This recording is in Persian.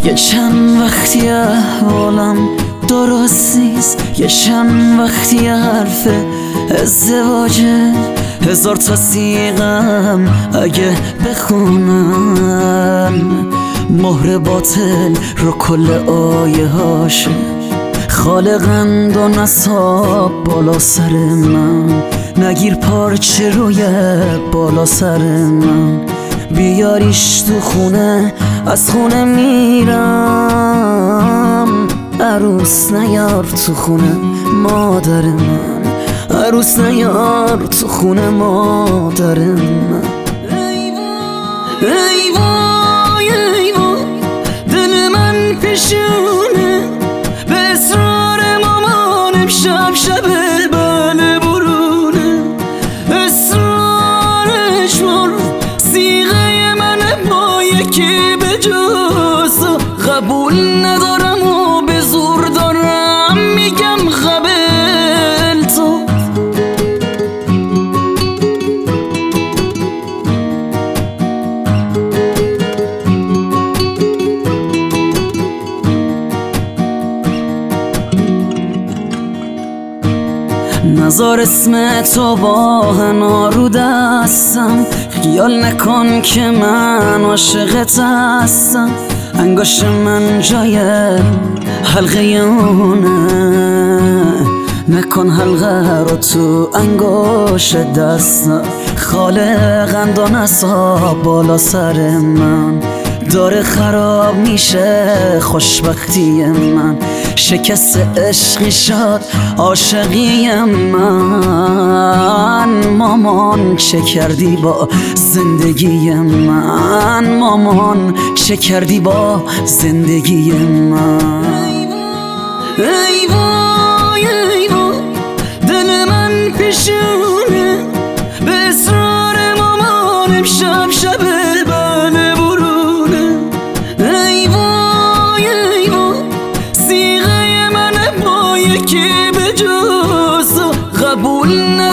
یه چند وقتی حالم درست نیست، یه چند وقتی حرف ازدواجه، هزار تا سیغم اگه بخونم مهر باطل رو کل آیه هاشه. خالقند و نصاب بالا سر من، نگیر پارچه روی بالا سر من، بیاریش تو خونه از خونه میرم. عروس نیار تو خونه مادر من، عروس نیار تو خونه مادر من. ای وای ای وای دل من پیشونه به اصرار مامانم شب شب بله برونه. اصرارش مر سیغه من با یکی به جز قبول ندارم و به زور دارم میگم قبل تو. نزار اسم تو با حنا رو دستم، خیال نکن که من عاشقت هستم. انگشت من جای حلقه اونه، نکن حلقه رو تو انگشت دستم. خالقند و نصاب بالا سر من، داره خراب میشه خوشبختی من. شکست عشقی شد عاشقی من. مامان چه کردی با زندگی من، مامان چه کردی با زندگی من. ای وای ای وای دل من پیشونه به اصرار مامانم شب شب بله برونه. ای وای ای وای سیغه من با یکی به جز قبول